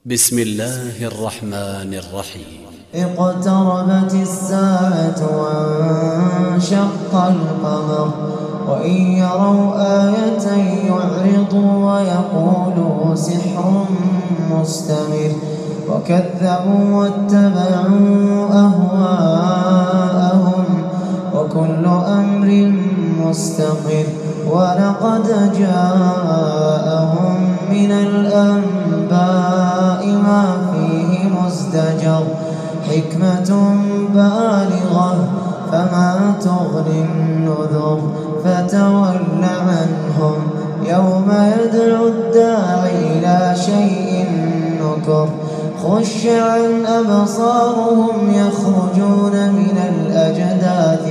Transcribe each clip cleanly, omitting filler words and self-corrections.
بسم الله الرحمن الرحيم. اقتربت الساعة وانشق القمر وإن يروا آية يعرضوا ويقولوا سحر مستمر وكذبوا واتبعوا أهواءهم وكل أمر مستقر ولقد جاءهم من الأنباء ما فيه مزدجر حكمة بالغة فما تغني النذر فتول عنهم يوم يدعو الداعي إلى شيء نكر خش عن أبصارهم يخرجون من الأجداث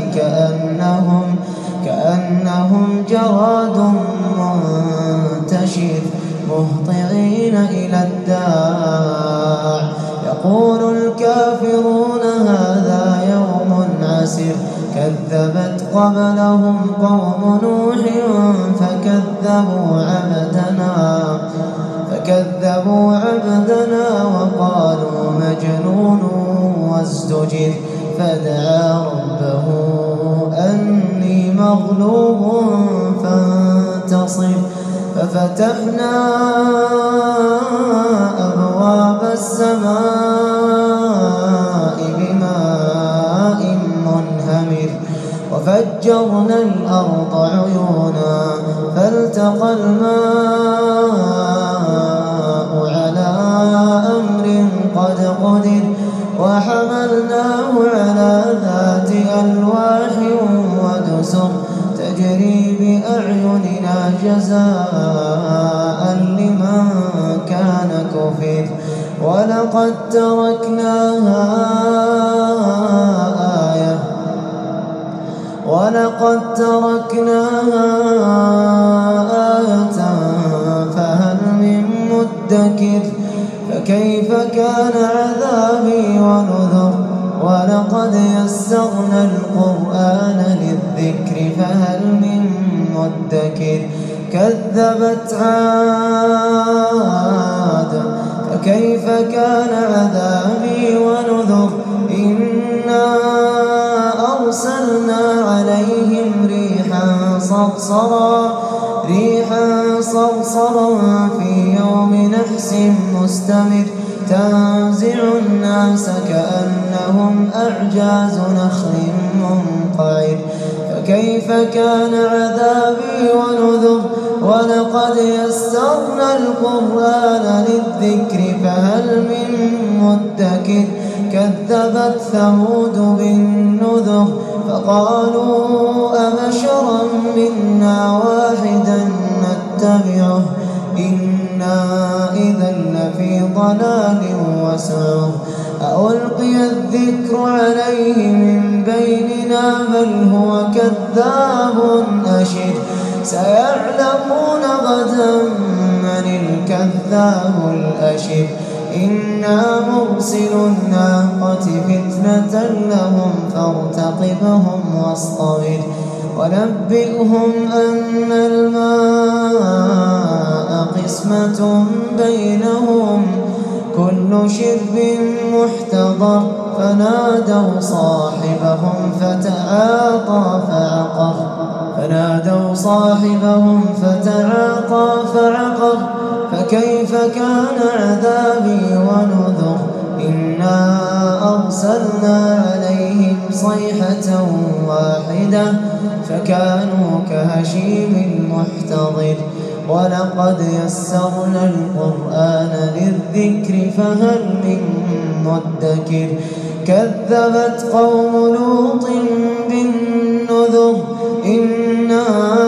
كأنهم جراد منتشر مهطعين إلى الداع يقول الكافرون هذا يوم عسر كذبت قبلهم قوم نوح فكذبوا عبدنا وقالوا مجنون وازدجر فدعا ربه أني مغلوب فانتصر ففتحنا أبواب السماء بماء منهمر وفجرنا الأرض عيونا فالتقى الماء على أمر قد قدر وحملناه على ذات ألواح ودسر تجري بأعيننا جزاء لمن كان كفر ولقد تركناها آية فهل من مدكر فكيف كان عذابي ونذر ولقد يسرنا القرآن للذكر فهل من مدكر كذبت عاد فكيف كان عذابي ونذر إنا أرسلنا عليهم ريحا صرصرا في يوم نحس مستمر تنزع الناس كأنهم أعجاز نخل منقعر فكيف كان عذابي ونذر ولقد يسرنا القرآن للذكر فهل من مدكر كذبت ثمود بالنذر فقالوا أبشرا منا واحدا نتبعه إنا إذا لفي ضلال وسعر ألقي الذكر عليه من بيننا بل هو كذاب أشر سيعلمون غدا من الكذاب الأشر إنا مرسل الناقة فتنة لهم فارتقبهم واصطبر ونبئهم أن الماء قسمة بينهم كل شرب محتضر فنادوا صاحبهم فتعاطى فعقر فكيف كان عذابي ونذر إنا أرسلنا عليهم صيحة واحدة فكانوا كهشيم المحتضر ولقد يسرنا القرآن للذكر فهل من مدكر كذبت قوم لوط بالنذر إنا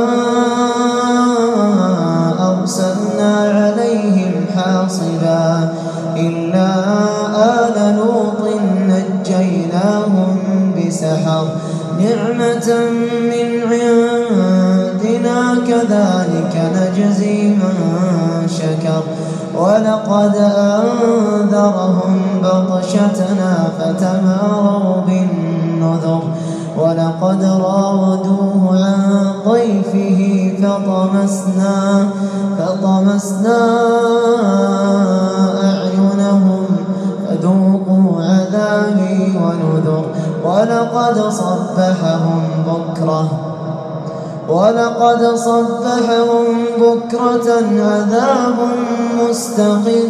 أرسلنا عليهم حاصبا إلا آل لوط نجيناهم بسحر نعمة من عندنا كذلك نجزي من شكر ولقد أنذرهم بطشتنا فتماروا بالنذر ولقد راودوه عن ضيفه فطمسنا أعين ولقد صبحهم بكرة عذاب مستقر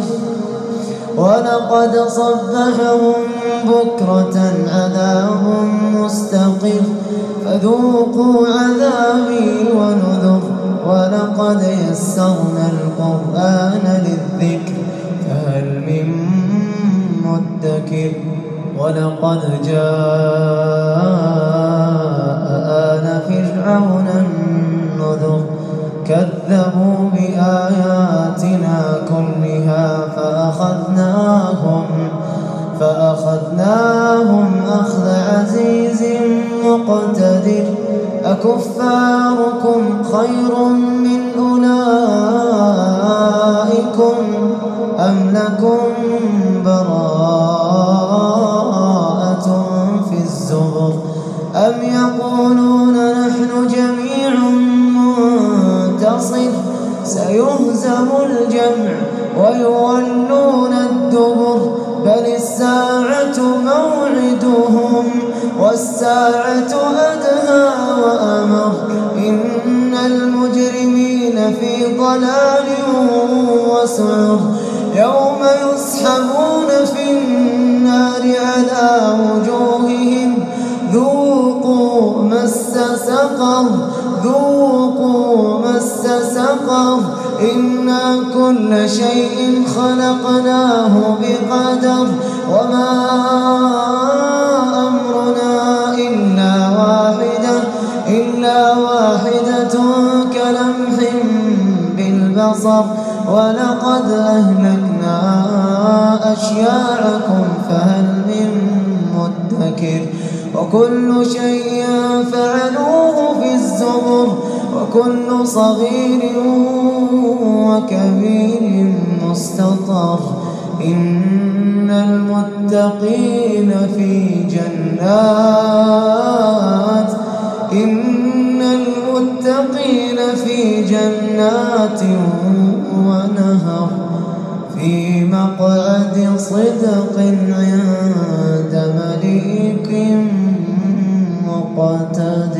فذوقوا عذابي ونذر ولقد يسرنا القرآن للذكر فهل من مدكر ولقد جاء آل فرعون النذر كذبوا بآياتنا كلها فأخذناهم أخذ عزيز مقتدر أكفاركم خير من أولئكم أم لكم براءة في الزبر أم يقولون نحن جميع منتصر سيهزم الجمع ويولون الدبر بل الساعة موعدهم والساعة أدهى وأمر إن المجرمين في ضلال وسعر يوم يسحبون في النار على وجوههم ذوقوا مس سقر إنا كل شيء خلقناه بقدر وما أمرنا إلا واحدة كلمح بالبصر ولقد أهلكنا أشياعكم فهل من مدكر وكل شيء فعلوه في الزبر وكل صغير وكبير مستطر إن المتقين في جنات ونهر في مقعد صدق عند مليك مقتدر.